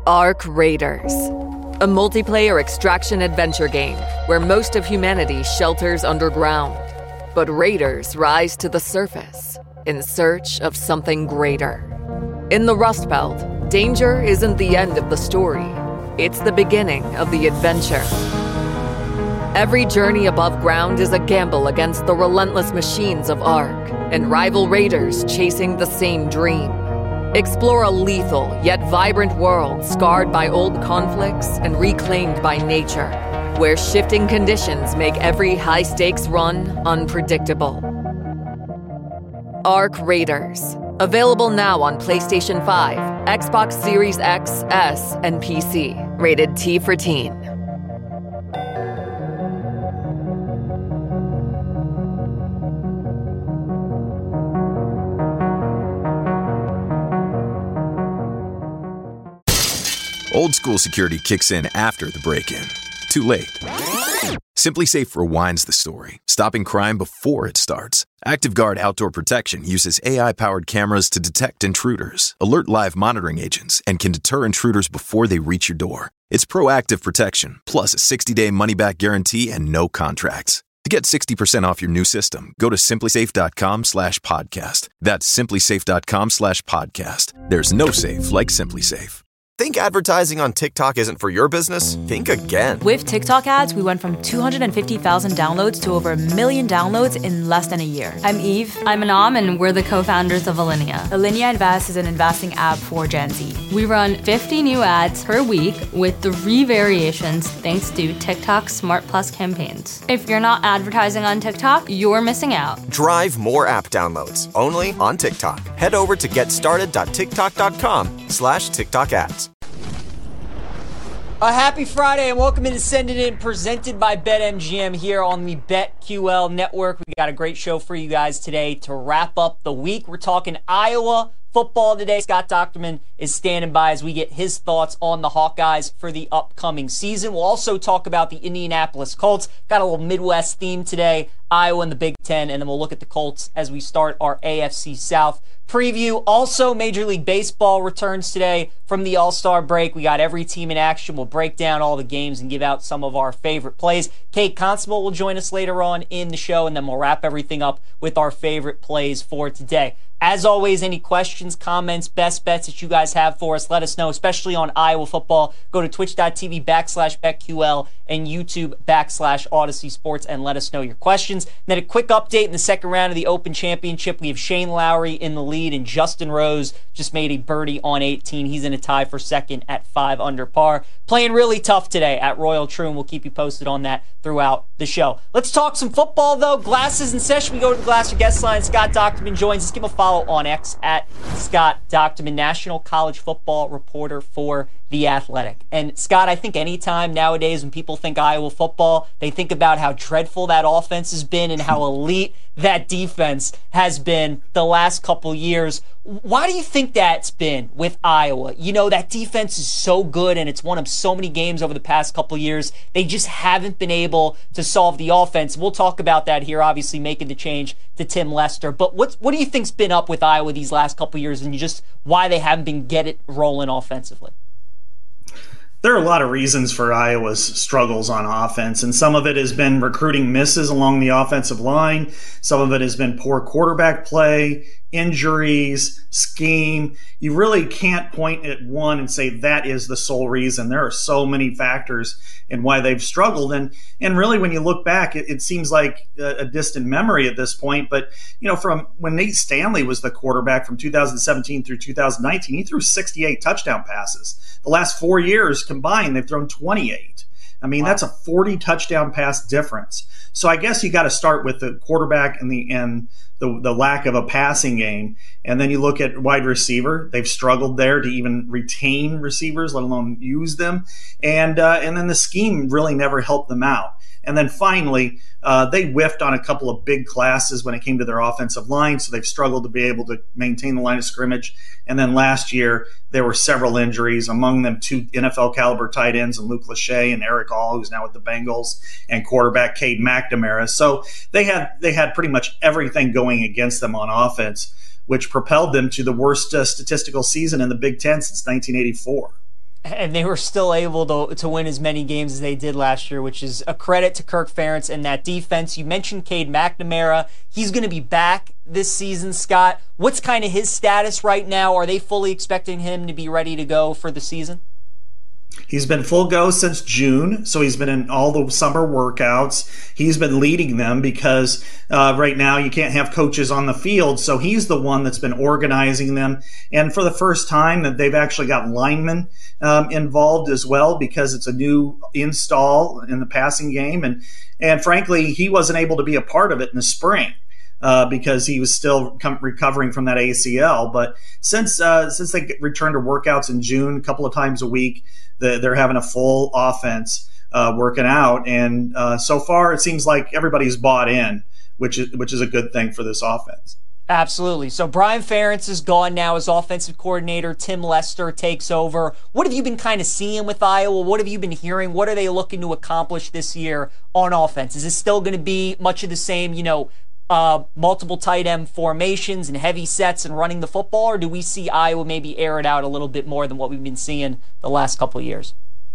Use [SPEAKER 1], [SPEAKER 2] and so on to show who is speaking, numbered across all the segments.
[SPEAKER 1] Ark Raiders, a multiplayer extraction adventure game where most of humanity shelters underground. But raiders rise to the surface in search of something greater. In the Rust Belt, danger isn't the end of the story. It's the beginning of the adventure. Every journey above ground is a gamble against the relentless machines of Ark and rival raiders chasing the same dream. Explore a lethal yet vibrant world scarred by old conflicts and reclaimed by nature, where shifting conditions make every high-stakes run unpredictable. Ark Raiders. Available now on PlayStation 5, Xbox Series X, S, and PC. Rated T for Teen.
[SPEAKER 2] Old school security kicks in after the break-in. Too late. SimpliSafe rewinds the story, stopping crime before it starts. ActiveGuard Outdoor Protection uses AI-powered cameras to detect intruders, alert live monitoring agents, and can deter intruders before they reach your door. It's proactive protection, plus a 60-day money-back guarantee and no contracts. To get 60% off your new system, go to simplisafe.com/podcast. That's simplisafe.com/podcast. There's no safe like SimpliSafe.
[SPEAKER 3] Think advertising on TikTok isn't for your business? Think again.
[SPEAKER 4] With TikTok ads, we went from 250,000 downloads to over 1 million downloads in less than a year. I'm Eve.
[SPEAKER 5] I'm Anam, and we're the co-founders of Alinea.
[SPEAKER 4] Alinea Invest is an investing app for Gen Z.
[SPEAKER 5] We run 50 new ads per week with 3 variations thanks to TikTok Smart Plus campaigns. If you're not advertising on TikTok, you're missing out.
[SPEAKER 3] Drive more app downloads only on TikTok. Head over to getstarted.tiktok.com/TikTok ads.
[SPEAKER 6] Happy Friday and welcome into Send It In, presented by BetMGM here on the BetQL network. We got a great show for you guys today to wrap up the week. We're talking Iowa football today. Scott Dochterman is standing by as we get his thoughts on the Hawkeyes for the upcoming season. We'll also talk about the Indianapolis Colts. Got a little Midwest theme today, Iowa and the Big Ten, and then we'll look at the Colts as we start our AFC South preview. Also, Major League Baseball returns today from the All-Star break. We got every team in action. We'll break down all the games and give out some of our favorite plays. Kate Constable will join us later on in the show, and then we'll wrap everything up with our favorite plays for today. As always, any questions, comments, best bets that you guys have for us, let us know, especially on Iowa football. Go to twitch.tv/BetQL and YouTube/Odyssey Sports and let us know your questions. And then a quick update in the second round of the Open Championship. We have Shane Lowry in the lead, and Justin Rose just made a birdie on 18. He's in a tie for second at 5 under par. Playing really tough today at Royal Troon. We'll keep you posted on that throughout the show. Let's talk some football, though. Glasses in session. We go to the Glasser guest line. Scott Dochterman joins us. Give him a follow on X at Scott Dochterman, national college football reporter for The Athletic. And Scott, I think anytime nowadays when people think Iowa football, they think about how dreadful that offense has been and how elite that defense has been the last couple years. Why do you think that's been with Iowa? You know, that defense is so good and it's won them so many games over the past couple years. They just haven't been able to solve the offense. We'll talk about that here, obviously making the change to Tim Lester. But what do you think's been up with Iowa these last couple years and just why they haven't been getting it rolling offensively?
[SPEAKER 7] There are a lot of reasons for Iowa's struggles on offense, and some of it has been recruiting misses along the offensive line. Some of it has been poor quarterback play, injuries, scheme. You really can't point at one and say that is the sole reason. There are so many factors in why they've struggled. And really, when you look back, it seems like a distant memory at this point. But, you know, from when Nate Stanley was the quarterback from 2017 through 2019, he threw 68 touchdown passes. The last 4 years combined, they've thrown 28. I mean, That's a 40 touchdown pass difference. So I guess you got to start with the quarterback and the lack of a passing game. And then you look at wide receiver. They've struggled there to even retain receivers, let alone use them. And then the scheme really never helped them out. And then finally, they whiffed on a couple of big classes when it came to their offensive line, so they've struggled to be able to maintain the line of scrimmage. And then last year, there were several injuries, among them 2 NFL-caliber tight ends, and Luke Lachey and Eric All, who's now with the Bengals, and quarterback Cade McNamara. So they had pretty much everything going against them on offense, which propelled them to the worst statistical season in the Big Ten since 1984.
[SPEAKER 6] And they were still able to win as many games as they did last year, which is a credit to Kirk Ferentz and that defense. You mentioned Cade McNamara. He's going to be back this season, Scott. What's kind of his status right now? Are they fully expecting him to be ready to go for the season?
[SPEAKER 7] He's been full go since June, so he's been in all the summer workouts. He's been leading them because right now you can't have coaches on the field, so he's the one that's been organizing them. And for the first time that they've actually got linemen involved as well, because it's a new install in the passing game. And frankly, he wasn't able to be a part of it in the spring. Because he was still recovering from that ACL. But since they returned to workouts in June, a couple of times a week, they're having a full offense working out. And so far, it seems like everybody's bought in, which is a good thing for this offense.
[SPEAKER 6] Absolutely. So Brian Ferentz is gone now as offensive coordinator. Tim Lester takes over. What have you been kind of seeing with Iowa? What have you been hearing? What are they looking to accomplish this year on offense? Is it still going to be much of the same, multiple tight end formations and heavy sets and running the football, or do we see Iowa maybe air it out a little bit more than what we've been seeing the last couple of years?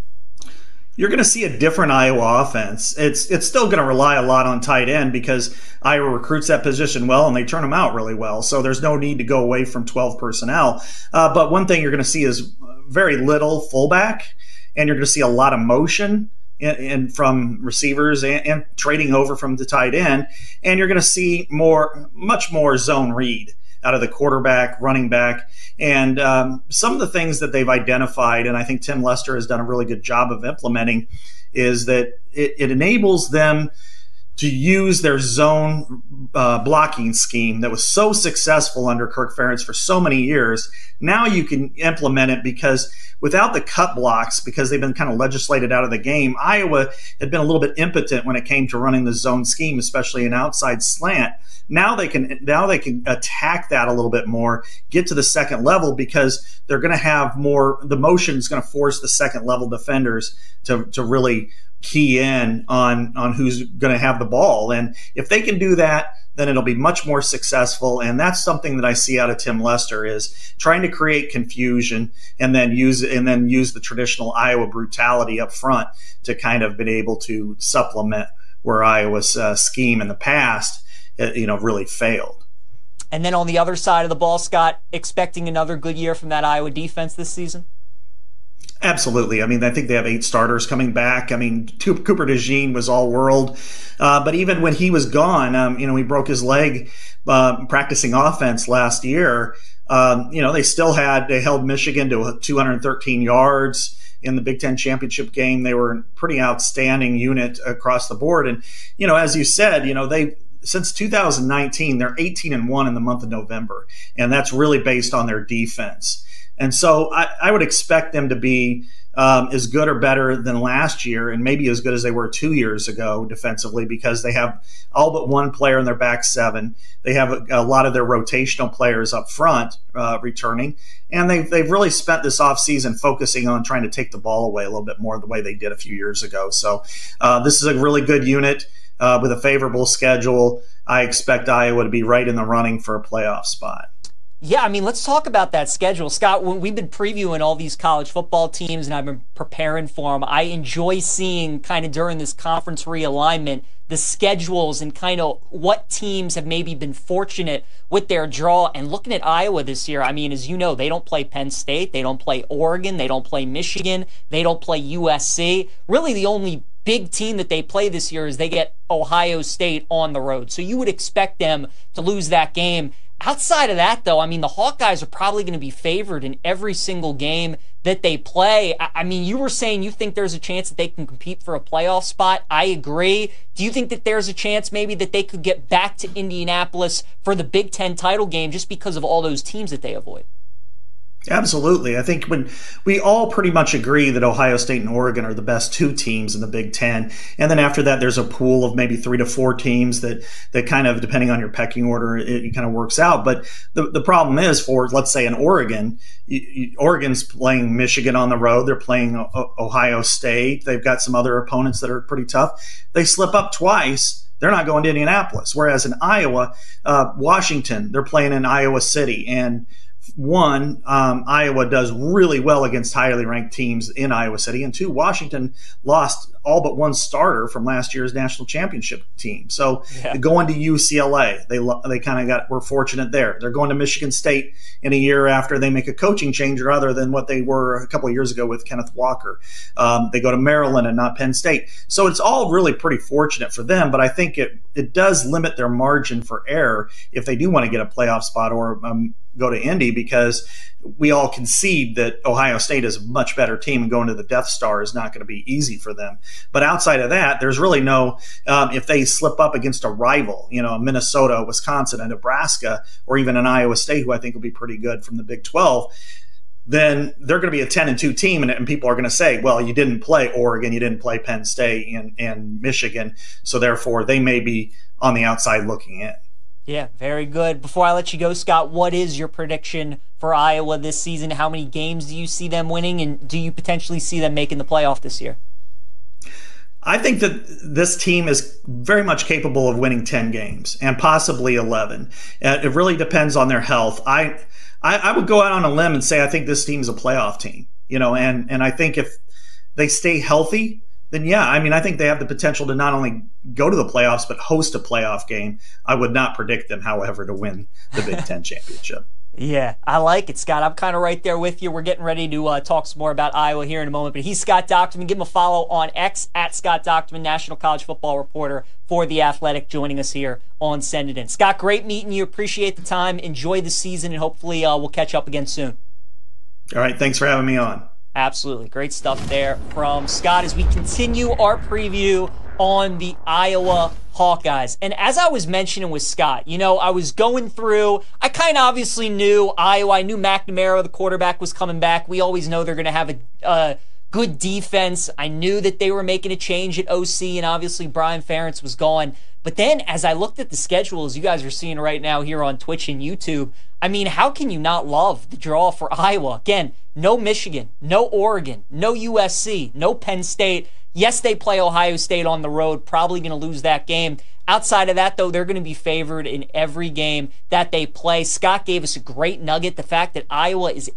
[SPEAKER 7] You're going to see a different Iowa offense. It's still going to rely a lot on tight end because Iowa recruits that position well and they turn them out really well. So there's no need to go away from 12 personnel. But one thing you're going to see is very little fullback, and you're going to see a lot of motion and from receivers and trading over from the tight end. And you're going to see much more zone read out of the quarterback, running back. And some of the things that they've identified, and I think Tim Lester has done a really good job of implementing, is that it enables them to use their zone blocking scheme that was so successful under Kirk Ferentz for so many years. Now you can implement it because without the cut blocks, because they've been kind of legislated out of the game, Iowa had been a little bit impotent when it came to running the zone scheme, especially an outside slant. Now they can attack that a little bit more, get to the second level, because they're going to have more. The motion is going to force the second level defenders to really key in on who's going to have the ball. And if they can do that, then it'll be much more successful. And that's something that I see out of Tim Lester, is trying to create confusion and then use the traditional Iowa brutality up front to kind of been able to supplement where Iowa's scheme in the past, really failed.
[SPEAKER 6] And then on the other side of the ball, Scott, expecting another good year from that Iowa defense this season?
[SPEAKER 7] Absolutely. I mean, I think they have 8 starters coming back. I mean, Cooper DeJean was all world. But even when he was gone, he broke his leg practicing offense last year. They held Michigan to 213 yards in the Big Ten championship game. They were a pretty outstanding unit across the board. And, as you said, since 2019, they're 18-1 in the month of November. And that's really based on their defense. And so I would expect them to be as good or better than last year, and maybe as good as they were 2 years ago defensively, because they have all but one player in their back seven. They have a lot of their rotational players up front returning, and they've really spent this offseason focusing on trying to take the ball away a little bit more the way they did a few years ago. So this is a really good unit with a favorable schedule. I expect Iowa to be right in the running for a playoff spot.
[SPEAKER 6] Yeah, I mean, let's talk about that schedule. Scott, when we've been previewing all these college football teams and I've been preparing for them, I enjoy seeing kind of during this conference realignment the schedules and kind of what teams have maybe been fortunate with their draw. And looking at Iowa this year, I mean, as you know, they don't play Penn State, they don't play Oregon, they don't play Michigan, they don't play USC. Really the only big team that they play this year is they get Ohio State on the road. So you would expect them to lose that game. Outside of that, though, I mean, the Hawkeyes are probably going to be favored in every single game that they play. I mean, you were saying you think there's a chance that they can compete for a playoff spot. I agree. Do you think that there's a chance maybe that they could get back to Indianapolis for the Big Ten title game just because of all those teams that they avoid?
[SPEAKER 7] Absolutely. I think when we all pretty much agree that Ohio State and Oregon are the best 2 teams in the Big Ten. And then after that, there's a pool of maybe 3 to 4 teams that kind of, depending on your pecking order, it kind of works out. But the problem is for, let's say, in Oregon, Oregon's playing Michigan on the road. They're playing Ohio State. They've got some other opponents that are pretty tough. They slip up twice. They're not going to Indianapolis. Whereas in Iowa, Washington, they're playing in Iowa City. And one, Iowa does really well against highly ranked teams in Iowa City, and two, Washington lost all but one starter from last year's national championship team. So going to UCLA, they kind of were fortunate there. They're going to Michigan State in a year after they make a coaching change rather than what they were a couple of years ago with Kenneth Walker. They go to Maryland and not Penn State. So it's all really pretty fortunate for them, but I think it does limit their margin for error if they do want to get a playoff spot or go to Indy, because we all concede that Ohio State is a much better team, and going to the Death Star is not going to be easy for them. But outside of that, there's really no, if they slip up against a rival, Minnesota, Wisconsin, and Nebraska, or even an Iowa State, who I think will be pretty good from the Big 12, then they're going to be a 10-2 team, and people are going to say, well, you didn't play Oregon, you didn't play Penn State and Michigan, so therefore they may be on the outside looking in.
[SPEAKER 6] Yeah, very good. Before I let you go, Scott, what is your prediction for Iowa this season? How many games do you see them winning, and do you potentially see them making the playoff this year?
[SPEAKER 7] I think that this team is very much capable of winning 10 games and possibly 11. It really depends on their health. I would go out on a limb and say I think this team is a playoff team, and I think if they stay healthy, then I think they have the potential to not only go to the playoffs, but host a playoff game. I would not predict them, however, to win the Big Ten championship.
[SPEAKER 6] Yeah, I like it, Scott. I'm kind of right there with you. We're getting ready to talk some more about Iowa here in a moment, but he's Scott Dochterman. Give him a follow on X at Scott Dochterman, national college football reporter for The Athletic, joining us here on Send It In. Scott, great meeting you. Appreciate the time. Enjoy the season, and hopefully we'll catch up again soon.
[SPEAKER 7] All right, thanks for having me on.
[SPEAKER 6] Absolutely. Great stuff there from Scott as we continue our preview on the Iowa Hawkeyes. And as I was mentioning with Scott, I was going through, I kind of obviously knew Iowa. I knew McNamara, the quarterback, was coming back. We always know they're going to have a good defense. I knew that they were making a change at OC, and obviously Brian Ferentz was gone. But then as I looked at the schedule, as you guys are seeing right now here on Twitch and YouTube, how can you not love the draw for Iowa? Again, no Michigan, no Oregon, no USC, no Penn State. Yes, they play Ohio State on the road, probably going to lose that game. Outside of that, though, they're going to be favored in every game that they play. Scott gave us a great nugget, the fact that Iowa is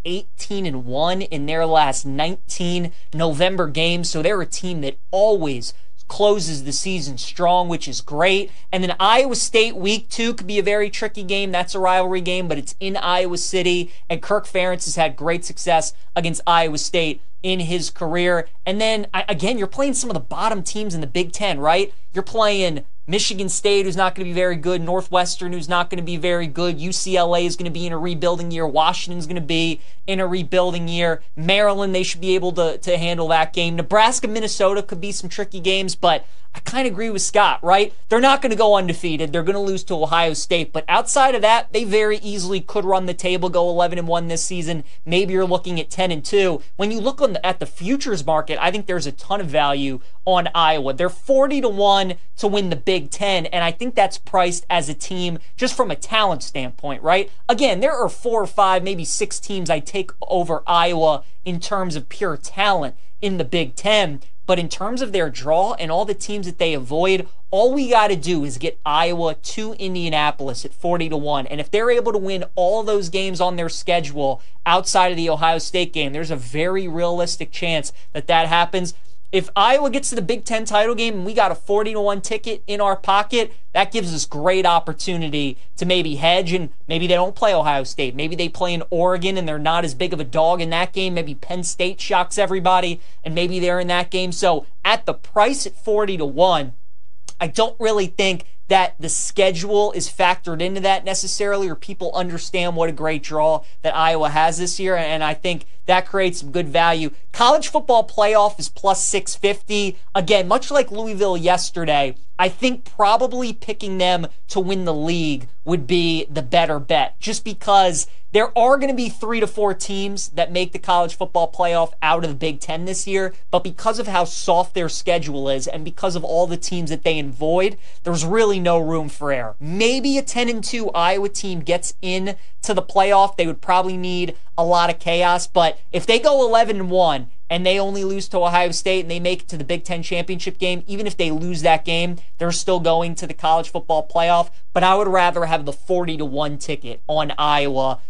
[SPEAKER 6] 18-1 in their last 19 November games, so they're a team that always closes the season strong, which is great. And then Iowa State week 2 could be a very tricky game. That's a rivalry game, but it's in Iowa City, and Kirk Ferentz has had great success against Iowa State in his career. And then, again, you're playing some of the bottom teams in the Big Ten, right? You're playing Michigan State, who's not going to be very good. Northwestern, who's not going to be very good. UCLA is going to be in a rebuilding year. Washington's going to be in a rebuilding year. Maryland, they should be able to handle that game. Nebraska, Minnesota could be some tricky games, but I kind of agree with Scott, right? They're not going to go undefeated. They're going to lose to Ohio State. But outside of that, they very easily could run the table, go 11-1 this season. Maybe you're looking at 10-2. When you look at the futures market, I think there's a ton of value on Iowa. They're 40-1 to win the Big Ten, and I think that's priced as a team just from a talent standpoint, right? Again, there are 4 or 5, maybe 6 teams I take over Iowa in terms of pure talent in the Big Ten. But in terms of their draw and all the teams that they avoid, all we got to do is get Iowa to Indianapolis at 40-1. And if they're able to win all those games on their schedule outside of the Ohio State game, there's a very realistic chance that happens. If Iowa gets to the Big Ten title game and we got a 40-1 ticket in our pocket, that gives us great opportunity to maybe hedge, and maybe they don't play Ohio State. Maybe they play in Oregon and they're not as big of a dog in that game. Maybe Penn State shocks everybody and maybe they're in that game. So at the price at 40-1, I don't really think that the schedule is factored into that necessarily, or people understand what a great draw that Iowa has this year, and I think that creates some good value. College football playoff is plus 650. Again, much like Louisville yesterday, I think probably picking them to win the league would be the better bet, just because there are going to be 3 to 4 teams that make the college football playoff out of the Big Ten this year, but because of how soft their schedule is and because of all the teams that they avoid, there's really no room for error. Maybe a 10-2 Iowa team gets in to the playoff. They would probably need a lot of chaos, but if they go 11-1 and they only lose to Ohio State and they make it to the Big Ten championship game, even if they lose that game, they're still going to the college football playoff. But I would rather have the 40-1 ticket on Iowa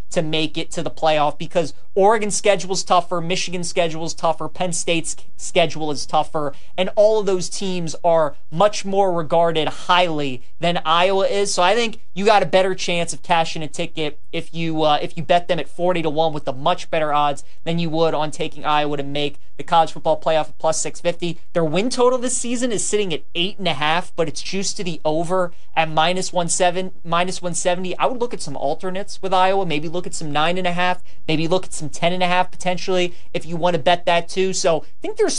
[SPEAKER 6] to make it to the playoff, because Oregon's schedule is tougher, Michigan's schedule is tougher, Penn State's schedule is tougher, and all of those teams are much more regarded highly than Iowa is. So I think you got a better chance of cashing a ticket if you bet them at 40-1 with the much better odds than you would on taking Iowa to make the college football playoff at plus 650. Their win total this season is sitting at 8.5, but it's juiced to the over at minus 170. I would look at some alternates with Iowa. Maybe look at some 9.5. Maybe look at some 10.5 potentially if you want to bet that too. So I think there's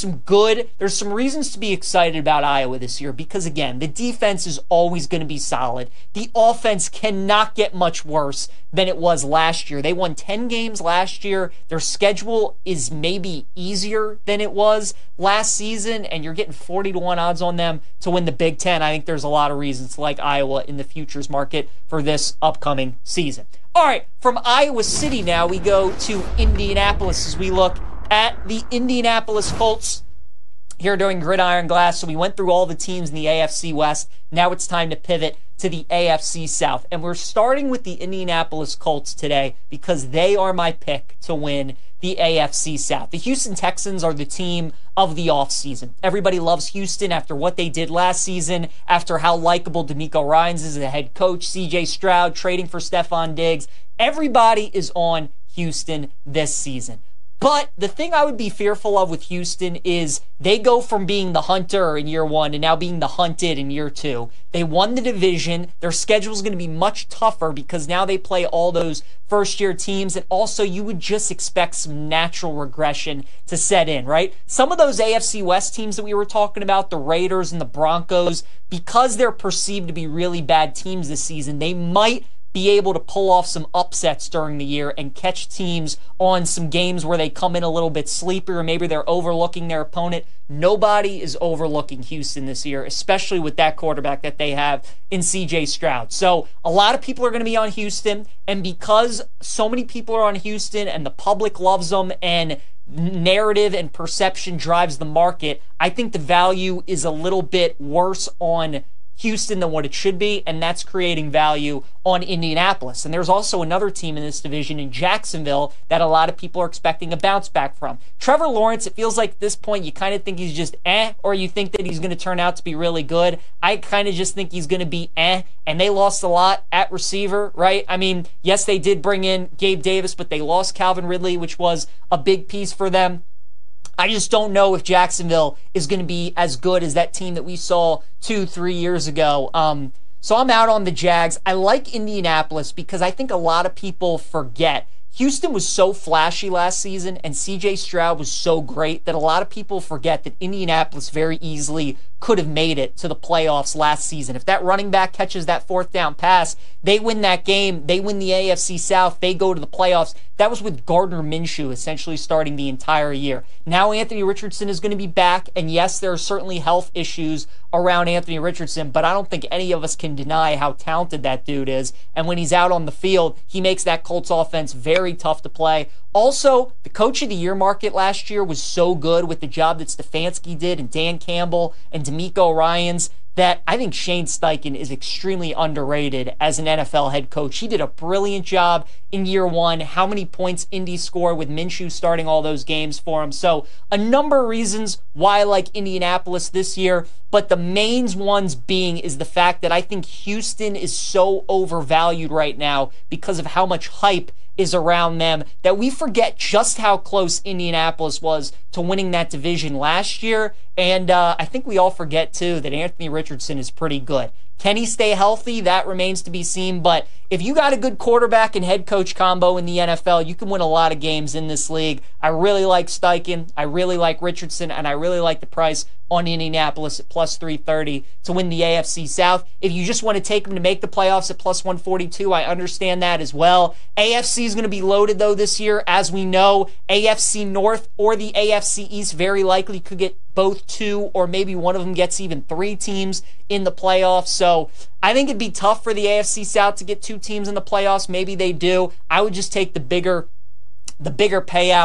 [SPEAKER 6] some reasons to be excited about Iowa this year, because again, the defense is always going to be solid. The offense cannot get much worse than it was last year. They won 10 games last year. Their schedule is maybe easier than it was last season, and you're getting 40-1 odds on them to win the Big Ten. I think there's a lot of reasons to like Iowa in the futures market for this upcoming season. All right, from Iowa City now we go to Indianapolis as we look at the Indianapolis Colts here during Gridiron Glass. So we went through all the teams in the AFC West. Now it's time to pivot to the AFC South. And we're starting with the Indianapolis Colts today because they are my pick to win the AFC South. The Houston Texans are the team of the offseason. Everybody loves Houston after what they did last season, after how likable DeMeco Ryans is as a head coach, CJ Stroud trading for Stephon Diggs. Everybody is on Houston this season. But the thing I would be fearful of with Houston is they go from being the hunter in year one to now being the hunted in year two. They won the division. Their schedule is going to be much tougher because now they play all those first-year teams, and also you would just expect some natural regression to set in, right? Some of those AFC West teams that we were talking about, the Raiders and the Broncos, because they're perceived to be really bad teams this season, they might be able to pull off some upsets during the year and catch teams on some games where they come in a little bit sleepier, or maybe they're overlooking their opponent. Nobody is overlooking Houston this year, especially with that quarterback that they have in CJ Stroud. So a lot of people are going to be on Houston, and because so many people are on Houston and the public loves them and narrative and perception drives the market, I think the value is a little bit worse on Houston than what it should be, and that's creating value on Indianapolis. And there's also another team in this division in Jacksonville that a lot of people are expecting a bounce back from. Trevor Lawrence, it feels like at this point you kind of think he's just or you think that he's going to turn out to be really good. I kind of just think he's going to be and they lost a lot at receiver, right? I mean, yes, they did bring in Gabe Davis, but they lost Calvin Ridley, which was a big piece for them. I just don't know if Jacksonville is going to be as good as that team that we saw 2-3 years ago. So I'm out on the Jags. I like Indianapolis because I think a lot of people forget Houston was so flashy last season and CJ Stroud was so great that a lot of people forget that Indianapolis very easily could have made it to the playoffs last season. If that running back catches that fourth down pass, they win that game, they win the AFC South, they go to the playoffs. That was with Gardner Minshew essentially starting the entire year. Now Anthony Richardson is going to be back, and yes, there are certainly health issues around Anthony Richardson, but I don't think any of us can deny how talented that dude is. And when he's out on the field, he makes that Colts offense very tough to play. Also, the Coach of the Year market last year was so good with the job that Stefanski did and Dan Campbell and DeMeco Ryans that I think Shane Steichen is extremely underrated as an NFL head coach. He did a brilliant job in year one. How many points Indy scored with Minshew starting all those games for him. So a number of reasons why I like Indianapolis this year, but the main ones being is the fact that I think Houston is so overvalued right now because of how much hype is around them that we forget just how close Indianapolis was to winning that division last year. And I think we all forget, too, that Anthony Richardson is pretty good. Can he stay healthy? That remains to be seen. But if you got a good quarterback and head coach combo in the NFL, you can win a lot of games in this league. I really like Steichen. I really like Richardson. And I really like the price on Indianapolis at plus 330 to win the AFC South. If you just want to take them to make the playoffs at plus 142, I understand that as well. AFC is going to be loaded, though, this year. As we know, AFC North or the AFC East very likely could get both two, or maybe one of them gets even 3 teams in the playoffs. So I think it'd be tough for the AFC South to get 2 teams in the playoffs. Maybe they do. I would just take the bigger payout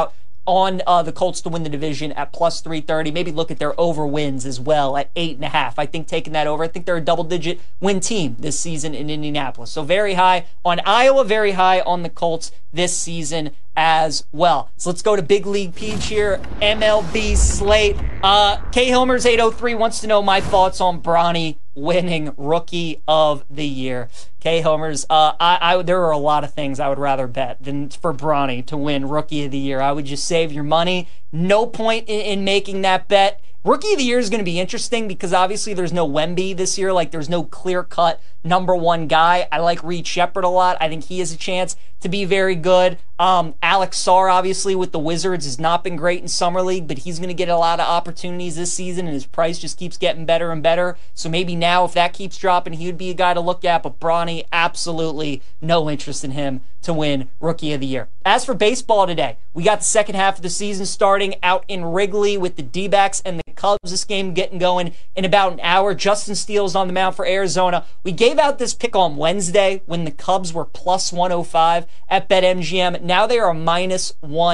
[SPEAKER 6] on the Colts to win the division at plus 330. Maybe look at their over wins as well at 8.5. I think taking that over. I think they're a double-digit win team this season in Indianapolis. So very high on Iowa, very high on the Colts this season as well. So let's go to Big League Peach here. MLB slate. K Homers 803 wants to know my thoughts on Bronny winning Rookie of the Year. K Homers, there are a lot of things I would rather bet than for Bronny to win Rookie of the Year. I would just save your money. No point in making that bet. Rookie of the Year is going to be interesting because obviously there's no Wemby this year. Like, there's no clear-cut number one guy. I like Reed Shepherd a lot. I think he has a chance to be very good. Alex Sarr, obviously, with the Wizards, has not been great in Summer League, but he's going to get a lot of opportunities this season, and his price just keeps getting better and better. So maybe now, if that keeps dropping, he would be a guy to look at. But Bronny, absolutely no interest in him to win Rookie of the Year. As for baseball today, we got the second half of the season starting out in Wrigley with the D-backs and the Cubs. This game getting going in about an hour. Justin Steele's on the mound for Arizona. We gave out this pick on Wednesday when the Cubs were plus 105 at BetMGM. Now they are minus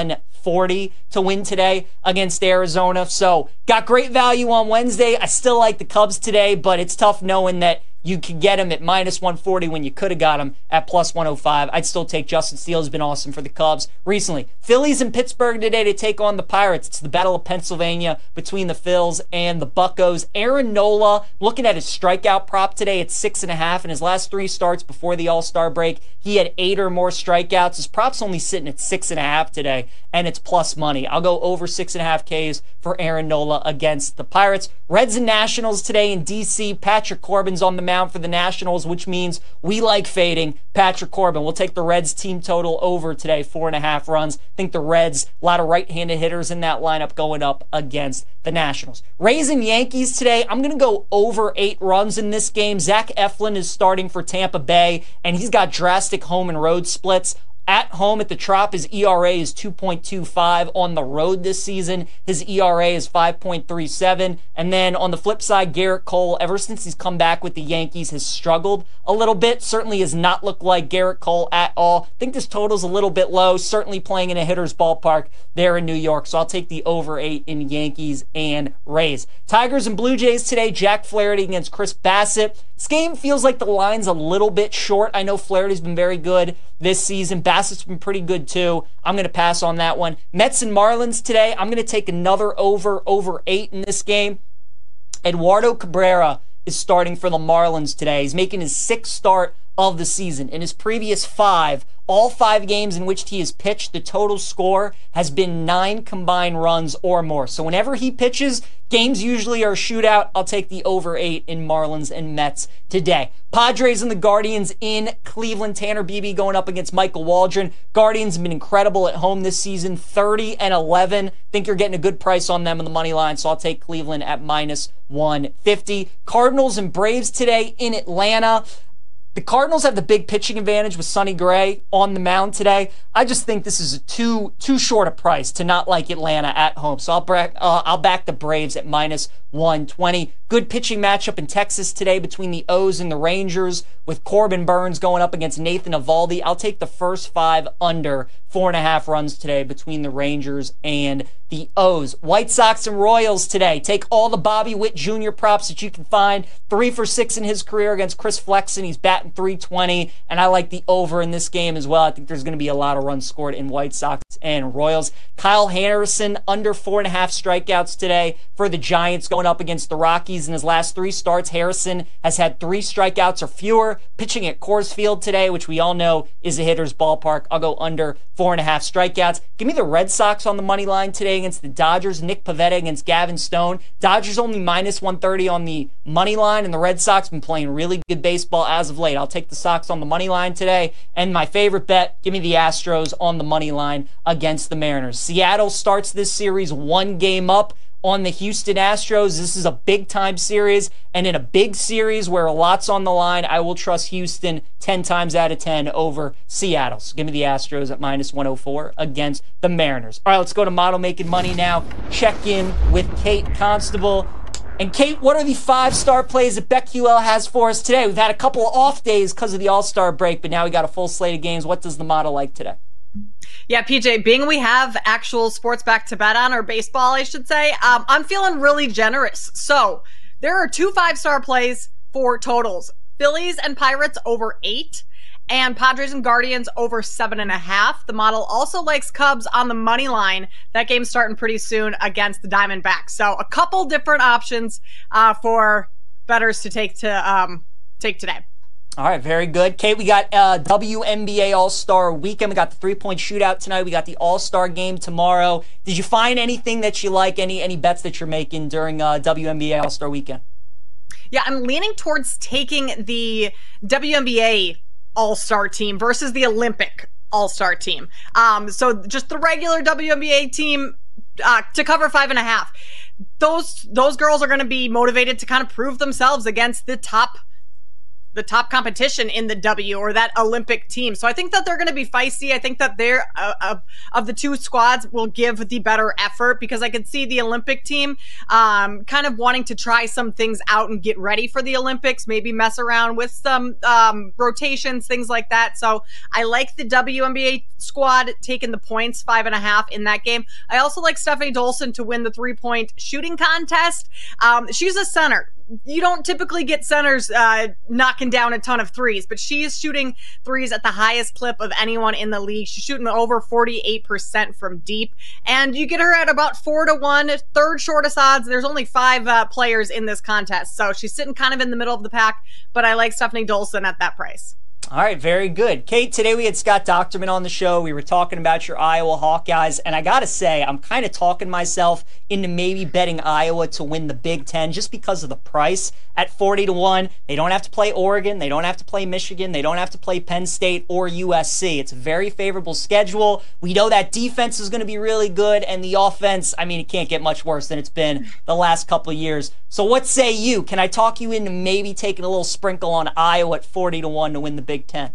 [SPEAKER 6] 140 to win today against Arizona. So got great value on Wednesday. I still like the Cubs today, but it's tough knowing that you could get him at minus 140 when you could have got him at plus 105. I'd still take Justin Steele. Has been awesome for the Cubs recently. Phillies in Pittsburgh today to take on the Pirates. It's the Battle of Pennsylvania between the Phils and the Buccos. Aaron Nola, looking at his strikeout prop today at 6.5. In his last 3 starts before the All-Star break, he had 8 or more strikeouts. His prop's only sitting at 6.5 today, and it's plus money. I'll go over 6.5 Ks for Aaron Nola against the Pirates. Reds and Nationals today in D.C. Patrick Corbin's on the mound for the Nationals, which means we like fading Patrick Corbin. We'll take the Reds team total over today, 4.5 runs. I think the Reds, a lot of right-handed hitters in that lineup going up against the Nationals. Rays and Yankees today, I'm going to go over 8 runs in this game. Zach Eflin is starting for Tampa Bay, and he's got drastic home and road splits. At home at the Trop, his ERA is 2.25. On the road this season, his ERA is 5.37. And then on the flip side, Garrett Cole, ever since he's come back with the Yankees, has struggled a little bit. Certainly has not looked like Garrett Cole at all. I think this total's a little bit low. Certainly playing in a hitter's ballpark there in New York. So I'll take the over 8 in Yankees and Rays. Tigers and Blue Jays today. Jack Flaherty against Chris Bassett. This game feels like the line's a little bit short. I know Flaherty's been very good this season. Bassett's been pretty good too. I'm going to pass on that one. Mets and Marlins today. I'm going to take another over 8 in this game. Eduardo Cabrera is starting for the Marlins today. He's making his 6th start of the season. In his previous 5, all 5 games in which he has pitched, the total score has been 9 combined runs or more. So whenever he pitches, games usually are a shootout. I'll take the over 8 in Marlins and Mets today. Padres and the Guardians in Cleveland. Tanner Beebe going up against Michael Waldron. Guardians have been incredible at home this season, 30-11. Think you're getting a good price on them on the money line, so I'll take Cleveland at minus 150. Cardinals and Braves today in Atlanta. The Cardinals have the big pitching advantage with Sonny Gray on the mound today. I just think this is too short a price to not like Atlanta at home. So I'll back the Braves at minus 120. Good pitching matchup in Texas today between the O's and the Rangers with Corbin Burns going up against Nathan Eovaldi. I'll take the first 5 under 4.5 runs today between the Rangers and the O's. White Sox and Royals today. Take all the Bobby Witt Jr. props that you can find. 3 for 6 in his career against Chris Flexen. He's batting .320, and I like the over in this game as well. I think there's going to be a lot of runs scored in White Sox and Royals. Kyle Harrison under 4.5 strikeouts today for the Giants going up against the Rockies. In his last 3 starts, Harrison has had 3 strikeouts or fewer. Pitching at Coors Field today, which we all know is a hitter's ballpark. I'll go under 4.5 strikeouts. Give me the Red Sox on the money line today against the Dodgers. Nick Pivetta against Gavin Stone. Dodgers only minus 130 on the money line, and the Red Sox been playing really good baseball as of late. I'll take the Sox on the money line today. And my favorite bet, give me the Astros on the money line against the Mariners. Seattle starts this series 1 game up on the Houston Astros. This is a big-time series, and in a big series where a lot's on the line, I will trust Houston 10 times out of 10 over Seattle. So give me the Astros at minus 104 against the Mariners. All right, let's go to Model Making Money now. Check in with Kate Constable. And Kate, what are the 5-star plays that BetQL has for us today? We've had a couple of off days because of the All-Star break, but now we got a full slate of games. What does the model like today?
[SPEAKER 8] Yeah, PJ, being we have actual sports back to bet on, or baseball, I should say, I'm feeling really generous. So there are 2 5-star plays for totals. Phillies and Pirates over 8, and Padres and Guardians over 7.5. The model also likes Cubs on the money line. That game's starting pretty soon against the Diamondbacks. So a couple different options for bettors to take today.
[SPEAKER 6] All right, very good. Kate, we got WNBA All-Star Weekend. We got the three-point shootout tonight. We got the All-Star Game tomorrow. Did you find anything that you like, any bets that you're making during WNBA All-Star Weekend?
[SPEAKER 8] Yeah, I'm leaning towards taking the WNBA All-Star team versus the Olympic All-Star team. So just the regular WNBA team to cover 5.5. Those girls are going to be motivated to kind of prove themselves against the top competition in the W, or that Olympic team. So I think that they're going to be feisty. I think that they're of the two squads will give the better effort, because I could see the Olympic team kind of wanting to try some things out and get ready for the Olympics, maybe mess around with some rotations, things like that. So I like the WNBA squad taking the points, 5.5 in that game. I also like Stephanie Dolson to win the 3-point shooting contest. She's a center. You don't typically get centers knocking down a ton of threes, but she is shooting threes at the highest clip of anyone in the league. She's shooting over 48% from deep, and you get her at about 4-1, third shortest odds. There's only 5 players in this contest, so she's sitting kind of in the middle of the pack, but I like Stephanie Dolson at that price.
[SPEAKER 6] All right, very good. Kate, today we had Scott Docterman on the show. We were talking about your Iowa Hawkeyes, and I got to say, I'm kind of talking myself into maybe betting Iowa to win the Big Ten just because of the price at 40-1. They don't have to play Oregon. They don't have to play Michigan. They don't have to play Penn State or USC. It's a very favorable schedule. We know that defense is going to be really good, and the offense, I mean, it can't get much worse than it's been the last couple of years. So what say you? Can I talk you into maybe taking a little sprinkle on Iowa at 40-1 to win the Big Ten?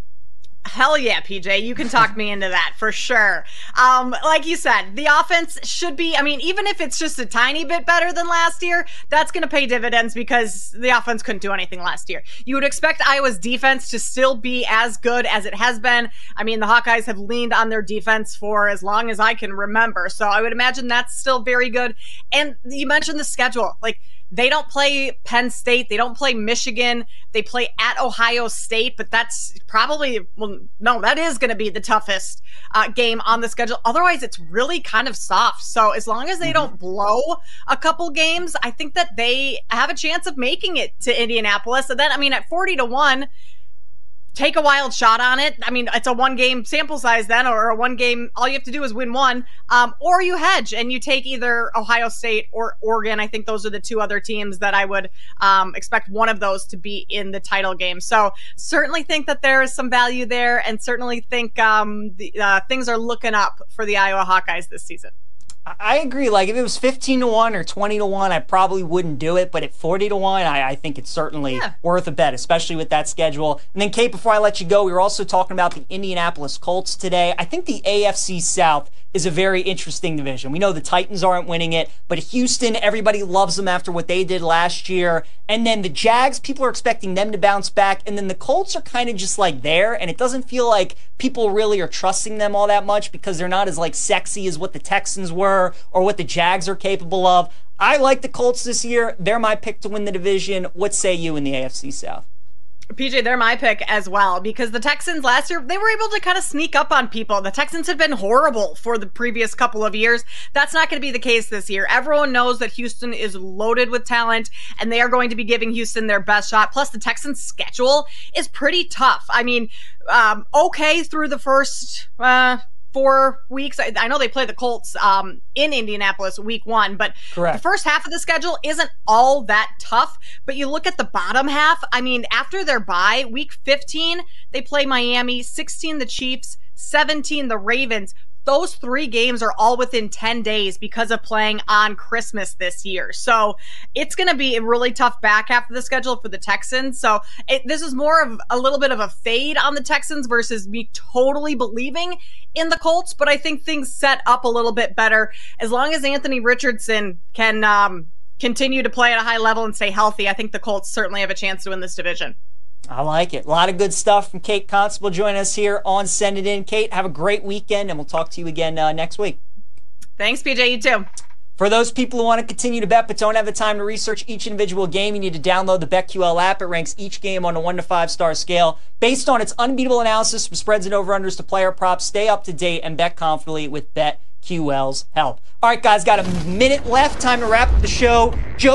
[SPEAKER 8] Hell yeah, PJ. You can talk me into that for sure. Like you said, the offense should be, I mean, even if it's just a tiny bit better than last year, that's going to pay dividends because the offense couldn't do anything last year. You would expect Iowa's defense to still be as good as it has been. I mean, the Hawkeyes have leaned on their defense for as long as I can remember. So I would imagine that's still very good. And you mentioned the schedule. Like, they don't play Penn State. They don't play Michigan. They play at Ohio State, but that's probably, well, no, that is going to be the toughest game on the schedule. Otherwise, it's really kind of soft. So as long as they don't blow a couple games, I think that they have a chance of making it to Indianapolis. And then, I mean, at 40-1, take a wild shot on it. I mean, it's a 1-game sample size then, or a 1-game, all you have to do is win one, or you hedge and you take either Ohio State or Oregon. I think those are the 2 other teams that I would expect one of those to be in the title game. So certainly think that there is some value there, and certainly think things are looking up for the Iowa Hawkeyes this season.
[SPEAKER 6] I agree. Like, if it was 15-1 or 20-1, I probably wouldn't do it. But at 40-1, I think it's certainly worth a bet, especially with that schedule. And then, Kate, before I let you go, we were also talking about the Indianapolis Colts today. I think the AFC South is a very interesting division. We know the Titans aren't winning it, but Houston, everybody loves them after what they did last year. And then the Jags, people are expecting them to bounce back. And then the Colts are kind of just like there, and it doesn't feel like people really are trusting them all that much because they're not as like sexy as what the Texans were or what the Jags are capable of. I like the Colts this year. They're my pick to win the division. What say you in the AFC South?
[SPEAKER 8] PJ, they're my pick as well, because the Texans last year, they were able to kind of sneak up on people. The Texans have been horrible for the previous couple of years. That's not going to be the case this year. Everyone knows that Houston is loaded with talent, and they are going to be giving Houston their best shot. Plus, the Texans' schedule is pretty tough. I mean, okay through the first 4 weeks. I know they play the Colts in Indianapolis week 1, but the first half of the schedule isn't all that tough. But you look at the bottom half, I mean, after their bye, week 15, they play Miami, 16 the Chiefs, 17 the Ravens. Those 3 games are all within 10 days because of playing on Christmas this year. So it's going to be a really tough back half of the schedule for the Texans. So this is more of a little bit of a fade on the Texans versus me totally believing in the Colts. But I think things set up a little bit better as long as Anthony Richardson can continue to play at a high level and stay healthy. I think the Colts certainly have a chance to win this division.
[SPEAKER 6] I like it. A lot of good stuff from Kate Constable joining us here on Send It In. Kate, have a great weekend, and we'll talk to you again next week.
[SPEAKER 8] Thanks, PJ. You too.
[SPEAKER 6] For those people who want to continue to bet but don't have the time to research each individual game, you need to download the BetQL app. It ranks each game on a 1 to 5 star scale based on its unbeatable analysis from spreads and over-unders to player props. Stay up to date and bet confidently with BetQL's help. All right, guys, got a minute left. Time to wrap up the show.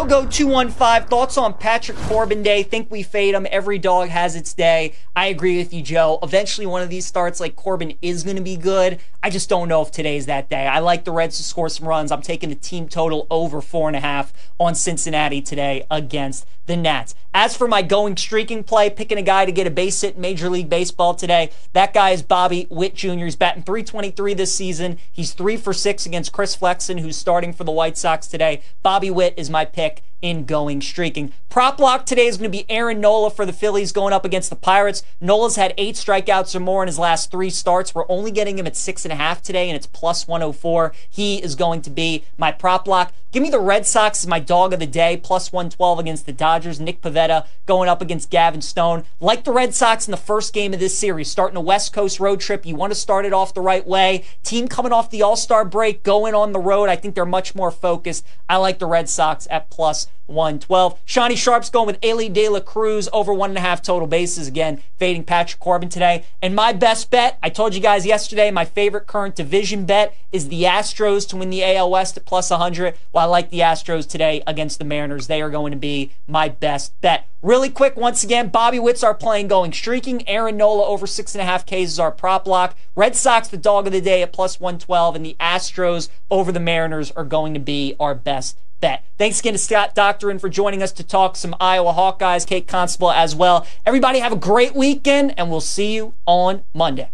[SPEAKER 6] Jogo215, thoughts on Patrick Corbin Day? Think we fade him. Every dog has its day. I agree with you, Joe. Eventually, one of these starts like Corbin is going to be good. I just don't know if today's that day. I like the Reds to score some runs. I'm taking the team total over 4.5 on Cincinnati today against the Nats. As for my going streaking play, picking a guy to get a base hit in Major League Baseball today, that guy is Bobby Witt Jr. He's batting .323 this season. He's 3 for 6 against Chris Flexen, who's starting for the White Sox today. Bobby Witt is my pick in going streaking. Prop lock today is going to be Aaron Nola for the Phillies going up against the Pirates. Nola's had 8 strikeouts or more in his last 3 starts. We're only getting him at 6.5 today, and it's plus 104. He is going to be my prop lock. Give me the Red Sox as my dog of the day, plus 112 against the Dodgers. Nick Pivetta going up against Gavin Stone. Like the Red Sox in the first game of this series, starting a West Coast road trip. You want to start it off the right way. Team coming off the All-Star break, going on the road. I think they're much more focused. I like the Red Sox at plus 112. Shawnee Sharp's going with Eli De La Cruz over 1.5 total bases. Again, fading Patrick Corbin today. And my best bet, I told you guys yesterday, my favorite current division bet is the Astros to win the AL West at plus 100. Well, I like the Astros today against the Mariners. They are going to be my best bet. Really quick, once again, Bobby Witt's our playing going streaking. Aaron Nola over 6.5 Ks is our prop lock. Red Sox, the dog of the day at plus 112. And the Astros over the Mariners are going to be our best bet. Thanks again to Scott Doctorin for joining us to talk some Iowa Hawkeyes, Kate Constable as well. Everybody have a great weekend, and we'll see you on Monday.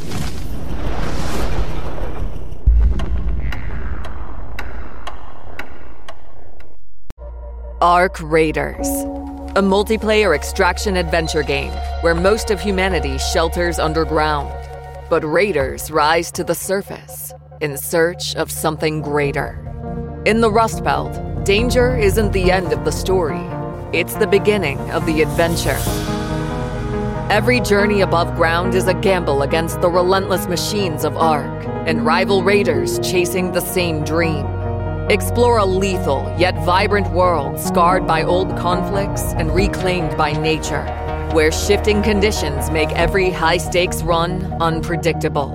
[SPEAKER 1] Arc Raiders, a multiplayer extraction adventure game where most of humanity shelters underground, but raiders rise to the surface in search of something greater. In the Rust Belt, danger isn't the end of the story. It's the beginning of the adventure. Every journey above ground is a gamble against the relentless machines of Ark and rival raiders chasing the same dream. Explore a lethal yet vibrant world scarred by old conflicts and reclaimed by nature, where shifting conditions make every high-stakes run unpredictable.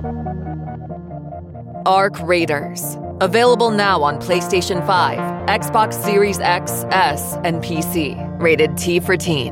[SPEAKER 1] Arc Raiders. Available now on PlayStation 5, Xbox Series X, S, and PC. Rated T for Teen.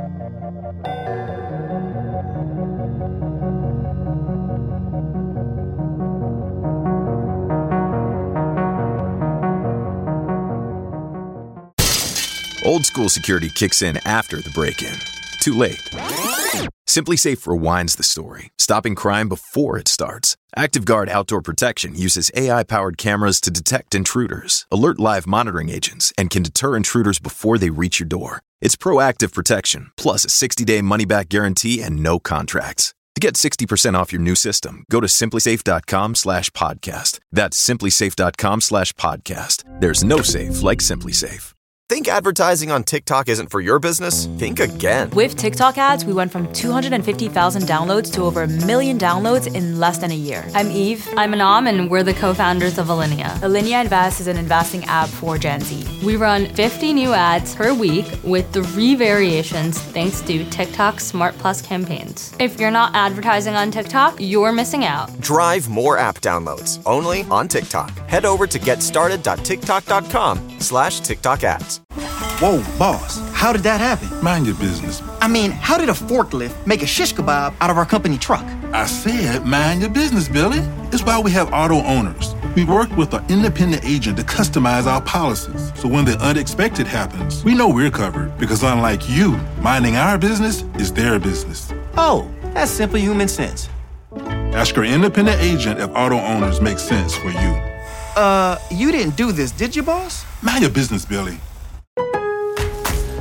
[SPEAKER 2] Old school security kicks in after the break-in. Too late. SimpliSafe rewinds the story, stopping crime before it starts. ActiveGuard Outdoor Protection uses AI-powered cameras to detect intruders, alert live monitoring agents, and can deter intruders before they reach your door. It's proactive protection, plus a 60-day money-back guarantee and no contracts. To get 60% off your new system, go to SimpliSafe.com/podcast. That's SimpliSafe.com/podcast. There's no safe like SimpliSafe.
[SPEAKER 3] Think advertising on TikTok isn't for your business? Think again.
[SPEAKER 4] With TikTok ads, we went from 250,000 downloads to over 1 million downloads in less than a year. I'm Eve.
[SPEAKER 5] I'm Anam, and we're the co-founders of Alinea.
[SPEAKER 4] Alinea Invest is an investing app for Gen Z.
[SPEAKER 5] We run 50 new ads per week with 3 variations thanks to TikTok Smart Plus campaigns. If you're not advertising on TikTok, you're missing out.
[SPEAKER 3] Drive more app downloads only on TikTok. Head over to getstarted.tiktok.com/TikTok ads.
[SPEAKER 9] Whoa, boss, how did that happen?
[SPEAKER 10] Mind your business.
[SPEAKER 9] I mean, how did a forklift make a shish kebab out of our company truck?
[SPEAKER 10] I said mind your business, Billy. It's why we have auto owners. We work with an independent agent to customize our policies. So when the unexpected happens, we know we're covered. Because unlike you, minding our business is their business.
[SPEAKER 9] Oh, that's simple human sense.
[SPEAKER 10] Ask your independent agent if auto owners make sense for you.
[SPEAKER 9] You didn't do this, did you, boss?
[SPEAKER 10] Mind your business, Billy.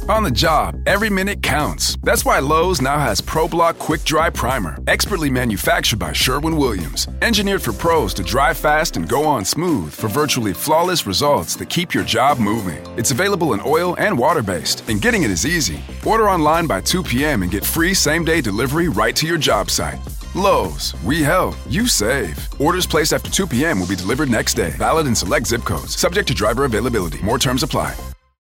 [SPEAKER 11] On the job, every minute counts. That's why Lowe's now has ProBlock Quick Dry Primer, expertly manufactured by Sherwin-Williams. Engineered for pros to dry fast and go on smooth for virtually flawless results that keep your job moving. It's available in oil and water-based, and getting it is easy. Order online by 2 p.m. and get free same-day delivery right to your job site. Lowe's, we help, you save. Orders placed after 2 p.m. will be delivered next day. Valid in select zip codes. Subject to driver availability. More terms apply.